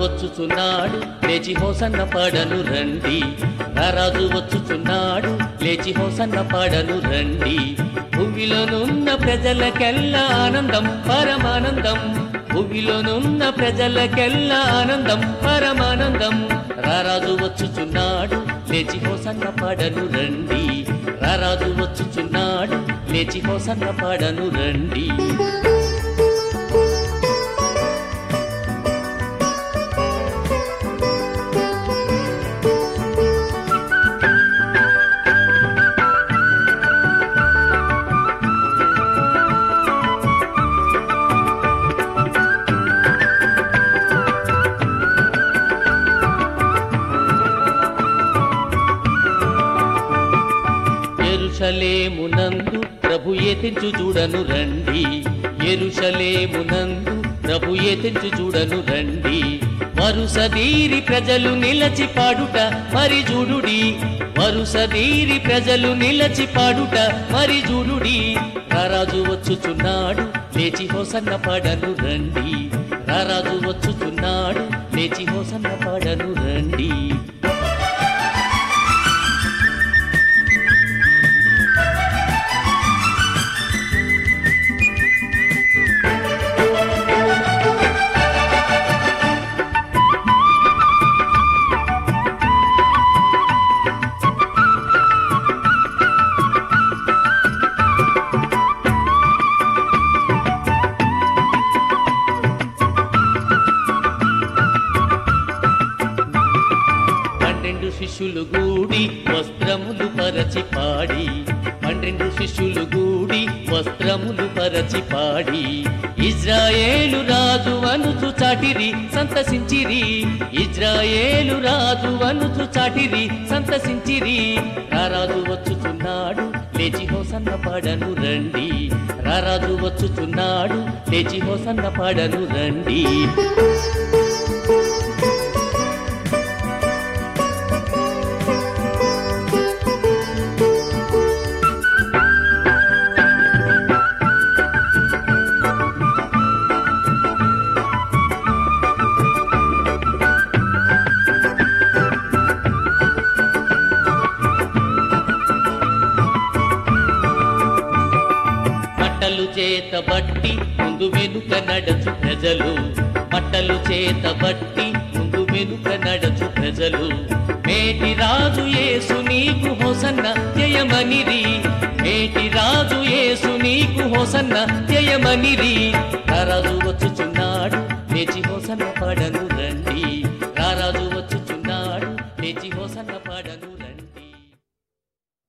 వచ్చుచున్నాడు లేచి హోసన్న పాడను రండి. రారాజు వచ్చుచున్నాడు లేచి హోసన్న పాడను రండి. భూమిలోనున్న ప్రజలకెల్లా ఆనందం పరమానందం. భూమిలోనున్న ప్రజలకెల్లా ఆనందం పరమానందం. రారాజు వచ్చుచున్నాడు లేచి హోసన్న పాడను రండి. రారాజు వచ్చుచున్నాడు లేచి హోసన్న పాడను రండి. యెరూషలేమునందు ప్రభుయే తెంచు చూడను రండి. యెరూషలేమునందు ప్రభుయే తెంచు చూడను రండి. వరుసదీరి ప్రజలు నిలచి పాడుట మరి చూడుడి. వరుసదీరి ప్రజలు నిలచి పాడుట మరి చూడుడి. రారాజు వచ్చుచున్నాడు లేచి హోసన్న పాడను రండి. రారాజు వచ్చుచున్నాడు లేచి హోసన్న పాడను రండి. శిష్యులు గూడి వస్త్రములు పరచి పాడి. 12 శిష్యులు గూడి వస్త్రములు పరచి పాడి. ఇజ్రాయేలు రాజు అనుచు చాటిరి సంతసించిరి. ఇజ్రాయేలు రాజు అనుచు చాటిరి సంతసించిరి. రారాజు వచ్చుచున్నాడు లేచి హోసన్న పాడను రండి. రారాజు వచ్చుచున్నాడు లేచి హోసన్న పాడను రండి. మట్టలు చేత బట్టి ముందు వెనుక నడచు ప్రజలు. మట్టలు చేత బట్టి ముందు వెనుక నడచు ప్రజలు. మేటి రాజు యేసు నీకు హోసన్న జయమనిరి. మేటి రాజు యేసు నీకు హోసన్న జయమనిరి. రారాజు వచ్చుచున్నాడు లేచి హోసన్న పాడను రండి. రారాజు వచ్చుచున్నాడు లేచి హోసన్న పాడను